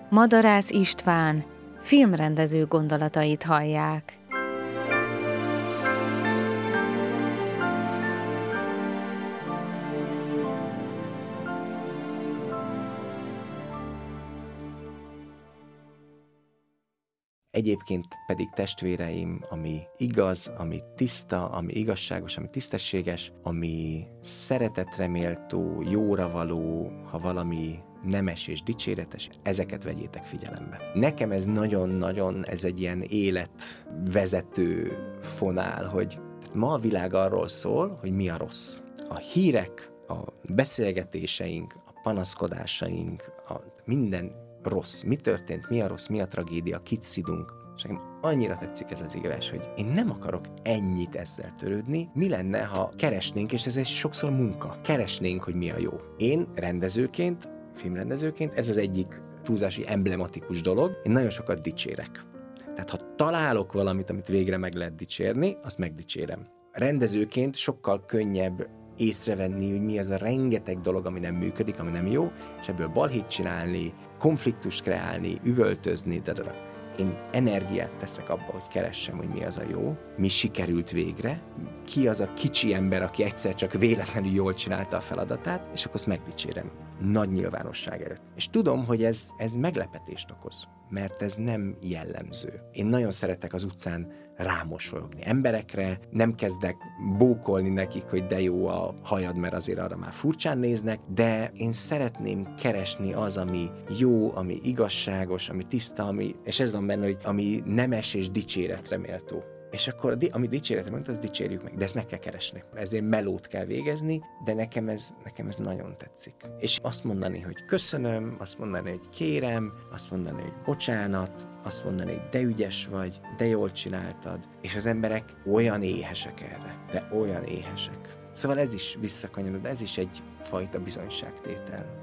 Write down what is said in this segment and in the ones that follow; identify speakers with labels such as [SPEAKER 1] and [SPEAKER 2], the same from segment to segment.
[SPEAKER 1] Madarász István filmrendező gondolatait hallják.
[SPEAKER 2] Egyébként pedig testvéreim, ami igaz, ami tiszta, ami igazságos, ami tisztességes, ami szeretetre méltó, jóra való, ha valami nemes és dicséretes, ezeket vegyétek figyelembe. Nekem ez nagyon-nagyon, ez egy ilyen életvezető fonál, hogy ma a világ arról szól, hogy mi a rossz. A hírek, a beszélgetéseink, a panaszkodásaink, minden rossz. Mi történt, mi a rossz, mi a tragédia, kit szidunk. És nekem annyira tetszik ez az igazság, hogy én nem akarok ennyit ezzel törődni. Mi lenne, ha keresnénk, és ez egy sokszor munka, keresnénk, hogy mi a jó. Én rendezőként, filmrendezőként, ez az egyik túlzási emblematikus dolog, én nagyon sokat dicsérek. Tehát ha találok valamit, amit végre meg lehet dicsérni, azt megdicsérem. Rendezőként sokkal könnyebb észrevenni, hogy mi az a rengeteg dolog, ami nem működik, ami nem jó, és ebből balhét csinálni, konfliktust kreálni, üvöltözni, Én energiát teszek abba, hogy keressem, hogy mi az a jó, mi sikerült végre, ki az a kicsi ember, aki egyszer csak véletlenül jól csinálta a feladatát, és akkor azt megdicsérem. Nagy nyilvánosság előtt. És tudom, hogy ez meglepetést okoz, mert ez nem jellemző. Én nagyon szeretek az utcán rámosolyogni emberekre, nem kezdek bókolni nekik, hogy de jó a hajad, mert azért arra már furcsán néznek, de én szeretném keresni az, ami jó, ami igazságos, ami tiszta, és ez van benne, hogy ami nemes és dicséretre méltó. És akkor, ami dicséretre méltó, azt dicsérjük meg, de ezt meg kell keresni. Ezért melót kell végezni, de nekem ez nagyon tetszik. És azt mondani, hogy köszönöm, azt mondani, hogy kérem, azt mondani, hogy bocsánat, azt mondani, hogy de ügyes vagy, de jól csináltad, és az emberek olyan éhesek erre, de olyan éhesek. Szóval ez is visszakanyarod, ez is egyfajta bizonyságtétel.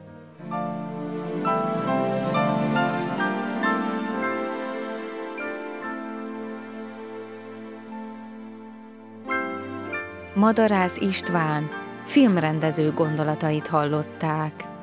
[SPEAKER 1] Madarász István filmrendező gondolatait hallották.